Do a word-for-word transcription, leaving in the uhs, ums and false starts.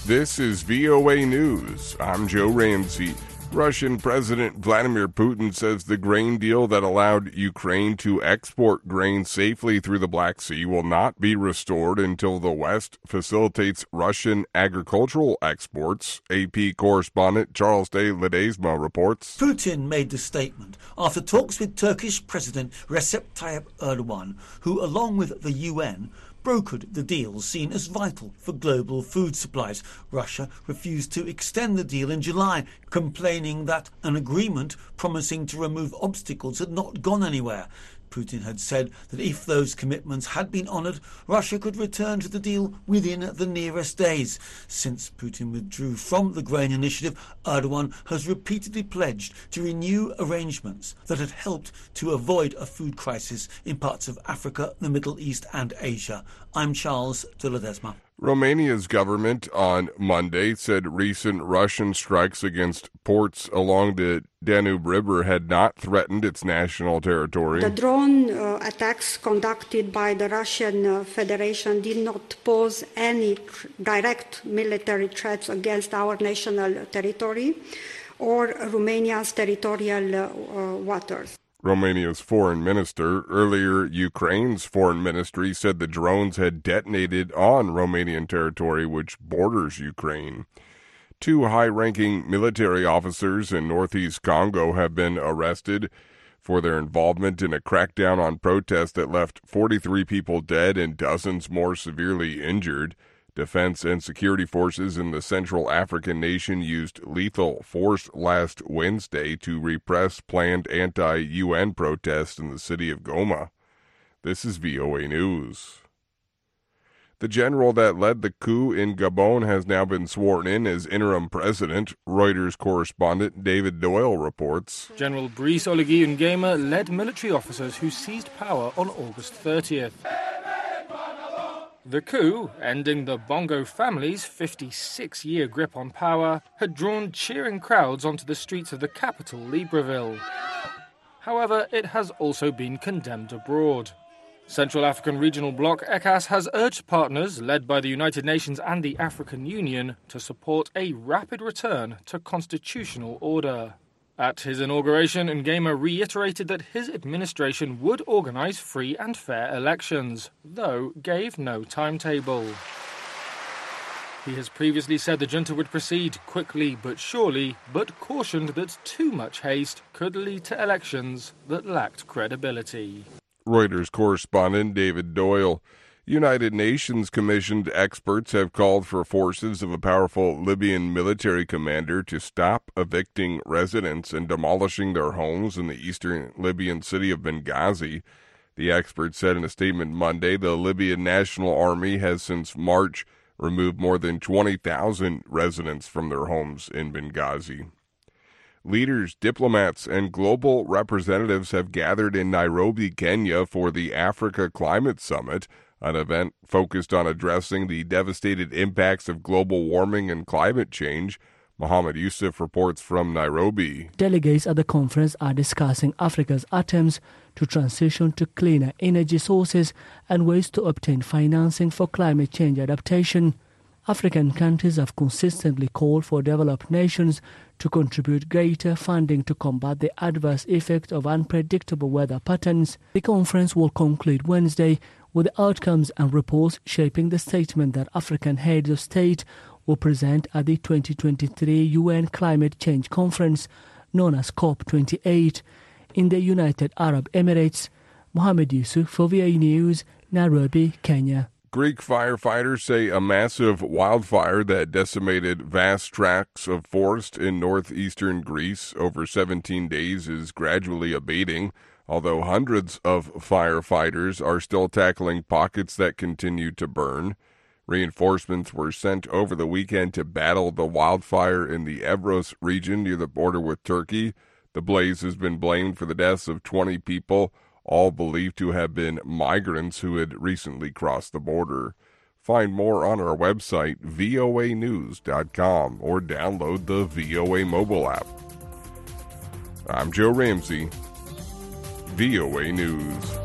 This is V O A News. I'm Joe Ramsey. Russian President Vladimir Putin says the grain deal that allowed Ukraine to export grain safely through the Black Sea will not be restored until the West facilitates Russian agricultural exports. A P correspondent Charles de Ledesma reports. Putin made the statement after talks with Turkish President Recep Tayyip Erdogan, who, along with the U N, brokered the deal seen as vital for global food supplies. Russia refused to extend the deal in July, complaining that an agreement promising to remove obstacles had not gone anywhere. Putin had said that if those commitments had been honoured, Russia could return to the deal within the nearest days. Since Putin withdrew from the grain initiative, Erdogan has repeatedly pledged to renew arrangements that had helped to avoid a food crisis in parts of Africa, the Middle East and Asia. I'm Charles de Ledesma. Romania's government on Monday said recent Russian strikes against ports along the Danube River had not threatened its national territory. The drone uh, attacks conducted by the Russian uh, Federation did not pose any tr- direct military threats against our national territory or Romania's territorial uh, uh, waters. Romania's foreign minister. Earlier, Ukraine's foreign ministry said the drones had detonated on Romanian territory which borders Ukraine. Two high-ranking military officers in northeast Congo have been arrested for their involvement in a crackdown on protests that left forty-three people dead and dozens more severely injured. Defense and security forces in the Central African nation used lethal force last Wednesday to repress planned anti-U N protests in the city of Goma. This is V O A News. The general that led the coup in Gabon has now been sworn in as interim president. Reuters correspondent David Doyle reports. General Brice Oligui Nguema led military officers who seized power on August thirtieth. The coup, ending the Bongo family's fifty-six-year grip on power, had drawn cheering crowds onto the streets of the capital, Libreville. However, it has also been condemned abroad. Central African Regional Bloc ECOWAS has urged partners, led by the United Nations and the African Union, to support a rapid return to constitutional order. At his inauguration, Nguema reiterated that his administration would organise free and fair elections, though gave no timetable. He has previously said the junta would proceed quickly but surely, but cautioned that too much haste could lead to elections that lacked credibility. Reuters correspondent David Doyle. United Nations commissioned experts have called for forces of a powerful Libyan military commander to stop evicting residents and demolishing their homes in the eastern Libyan city of Benghazi. The experts said in a statement Monday the Libyan National Army has since March removed more than twenty thousand residents from their homes in Benghazi. Leaders, diplomats, and global representatives have gathered in Nairobi, Kenya for the Africa Climate Summit, an event focused on addressing the devastating impacts of global warming and climate change. Mohammed Yusuf reports from Nairobi. Delegates at the conference are discussing Africa's attempts to transition to cleaner energy sources and ways to obtain financing for climate change adaptation. African countries have consistently called for developed nations to contribute greater funding to combat the adverse effects of unpredictable weather patterns. The conference will conclude Wednesday with the outcomes and reports shaping the statement that African heads of state will present at the twenty twenty-three U N Climate Change Conference, known as COP twenty-eight, in the United Arab Emirates. Mohammed Yusuf for V O A News, Nairobi, Kenya. Greek firefighters say a massive wildfire that decimated vast tracts of forest in northeastern Greece over seventeen days is gradually abating, although hundreds of firefighters are still tackling pockets that continue to burn. Reinforcements were sent over the weekend to battle the wildfire in the Evros region near the border with Turkey. The blaze has been blamed for the deaths of twenty people, all believed to have been migrants who had recently crossed the border. Find more on our website, V O A news dot com, or download the V O A mobile app. I'm Joe Ramsey, V O A News.